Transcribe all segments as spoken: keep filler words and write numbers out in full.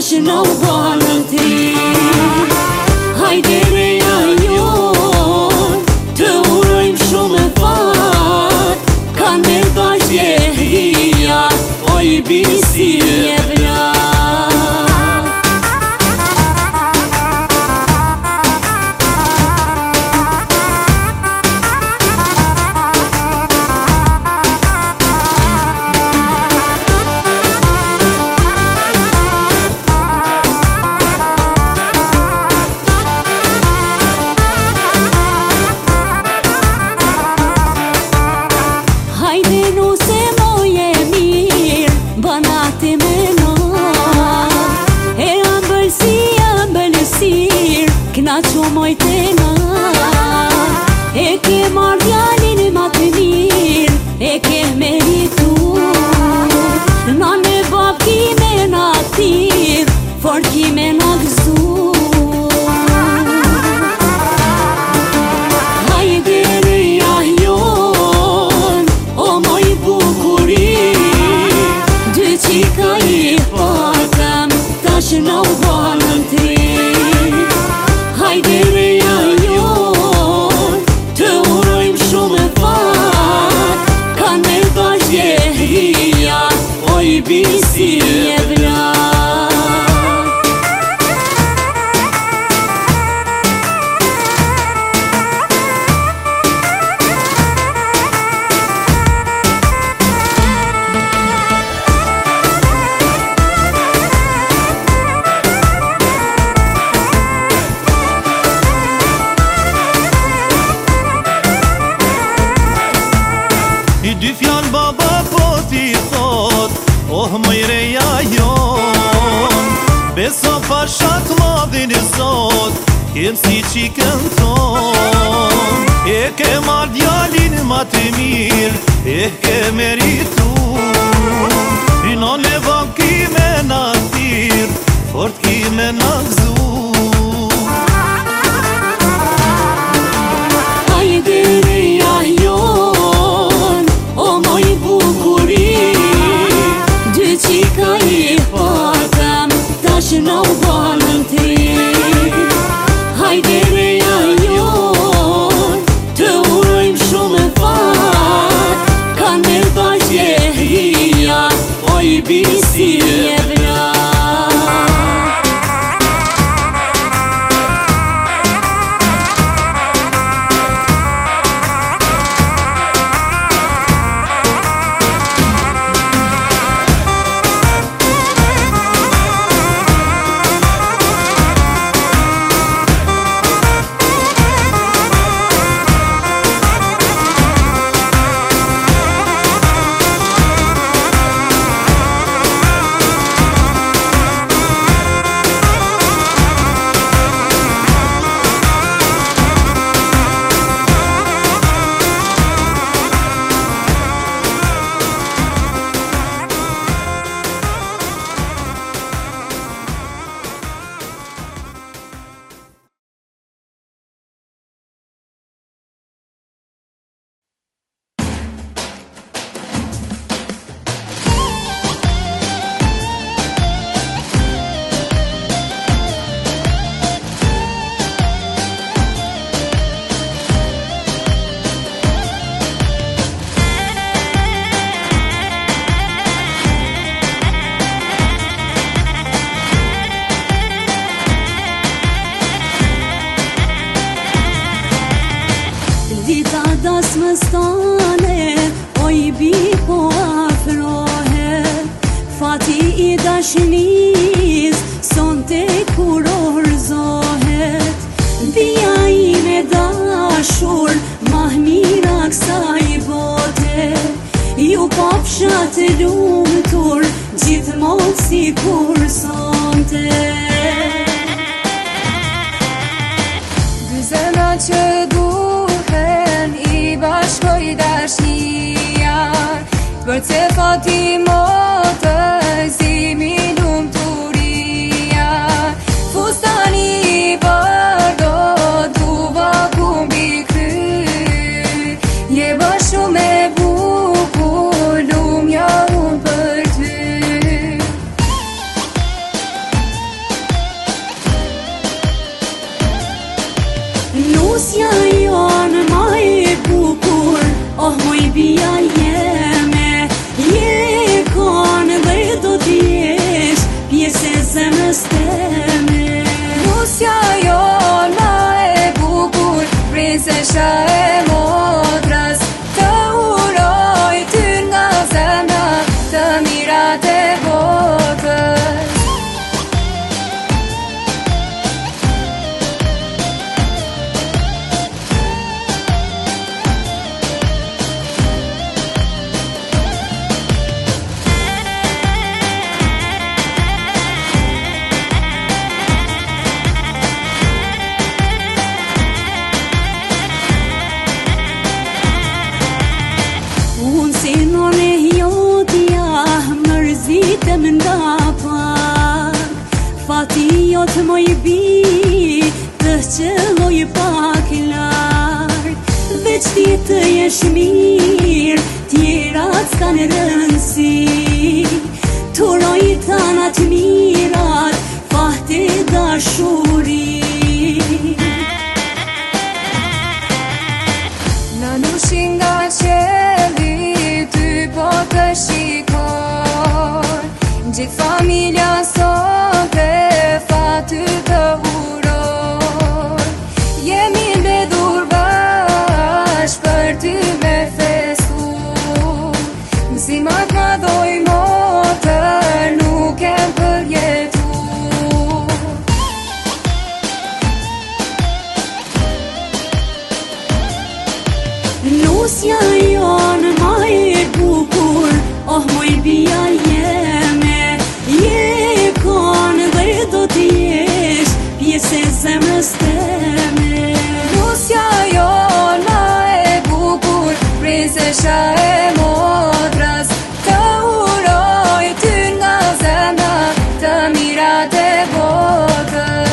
tash në u banën ti. Hajde reja jon, të urojmë shumë e fat, kanë me bashkë hija, oj bisi e vlat. Kna që mojte na, e ke marrë djalin ma të mirë, e ke meritu. Na me bab kime na tir, fort kime na gëzu. Hajde reja jon, o moj bukuri, dy qika i patëm, tash në u banën tri. Hajde reja jon, të urojmë shumë e fat, kanë me bashkë hija, oj bisi e vlat. Dy fjallë baba po t'i thot, oh mëj reja jon, beso pashat madhin e zot, kem si qikën ton. E ke marrë djalin ma të mirë, e ke meritu. Rino ne vëm kime na tir, fort kime na gëzu. Hajde reja jon, o moj bukuri, dy qika i patëm, tash në u banën tri. Hajde reja jon, të urojmë shumë e fat, kanë me bashkë hija, oj bisi e vlat. Das më stane, oj bi po afrohet, fati i dashnis, son te kur orzohet. Bia i me dashur, mah mira kësaj bote, ju papsha të lumtur, gjithmonë si kur sonte. Gëzëna që duhen i bashkoj dashnia, për të fati motë zimi lumturia. Fustani i bardo duva kumbi kry, je bashu me buku lumja unë për ty. Nusja janë ma e bukur, oh moj bia jeme, je kanë dhe do t'jesh pjesë e zemrës teme. Nusja janë ma e bukur, princesha e modras, të uroj ty nga zemra, të mirat e botës. Më nga pak fati jotë moj bi të qëlloj pak larg, veç ti të jesh mirë, tjerat s'kan rëndësi, turoj tanat mirat, fati dashuri. Në nushin nga qeli, ty po të shikoj, gjithë familja sot e faty të uroj. Jemi mbledhur bashkë për ty me festu, si ma t'madhoj motër, nuk kem përjetu. Nusja janë ma e bukur, oh moj bia jeme, je kanë dhe do t'jesh pjesë e zemrës teme. Nusja janë ma e bukur, princesha e modras, të uroj ty nga zemra, të mirat e botës.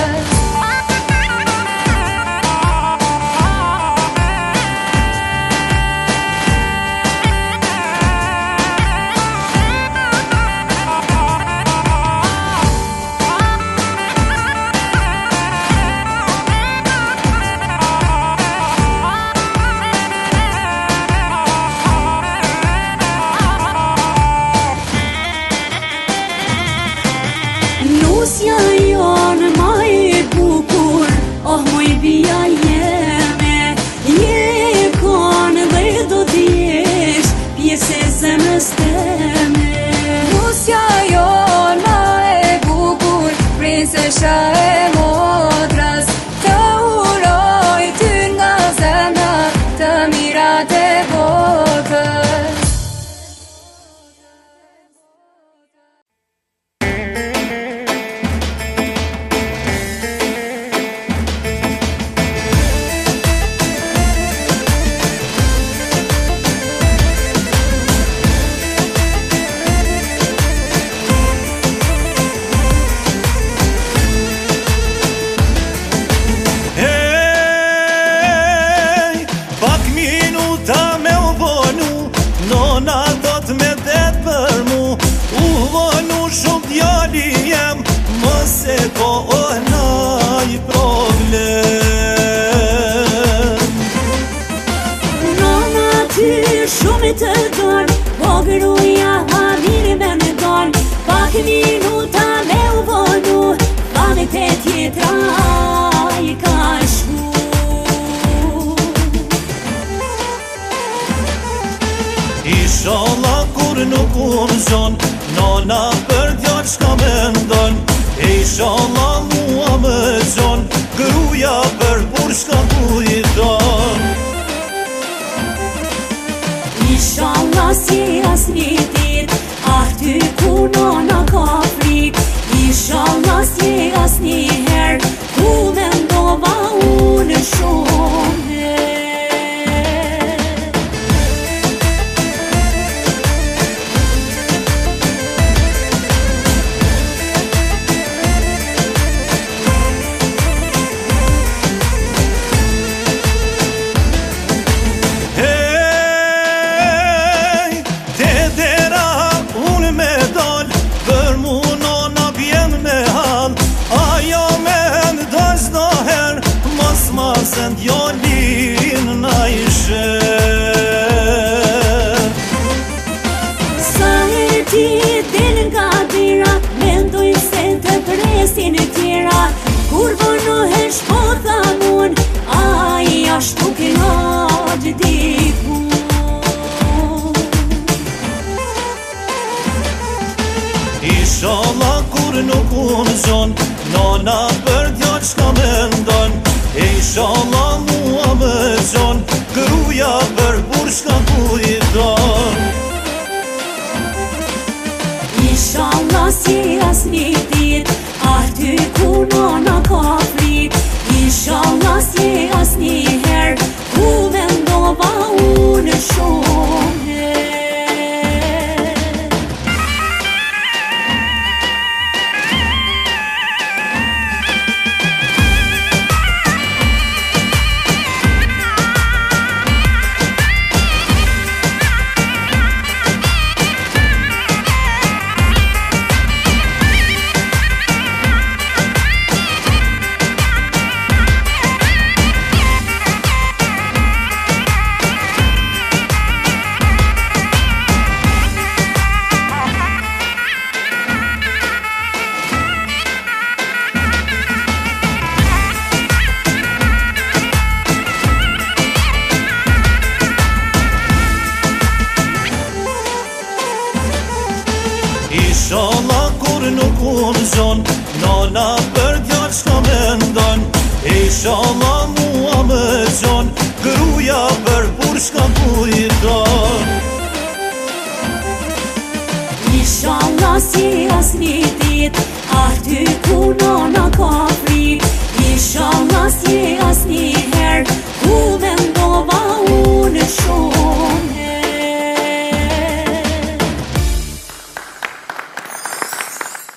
Nusja janë ma e bukur, oh moj bia jeme, je kanë dhe do t'jesh pjesë e zemrës teme. Nusja janë ma e bukur, princesha e modras, të uroj ty nga zemra, të mirat e botës. Se ko ona i problem. Nona ty shumë të dorë, po gruja ha mirë me në dorë, pak minuta me u vonu, banët e tjetra i ka shku. Inshallah kur nuk unë zonë, nona për djallë shka me ndonë, inshallah mua më zonë, gruja për kur shka kujton. Inshallah si as një dit, ah ty ku nona ka frik, inshallah si as një her, ku me ndova unë shumë her. s'ma se ndjallin na ishe. Sa herë ti del nga dera, mendoj se të presin e tjera, kur vonohesh po thamun, ai ashtu kënaq diku. Inshallah kur nuk unë zon, nona për djallë shka me ndon. Inshallah mua me zon, gruja për bur shka ku i don. Inshallah si as një dit, aty ku nona ka frit. Inshallah si as një her, ku vendova unë shumë her. Inshallah kur nuk unë zon, nona për djallë shka me ndon. Inshallah mua me zon, gruja për bur shka ku i don. Inshallah si as një dit, aty ku nona ka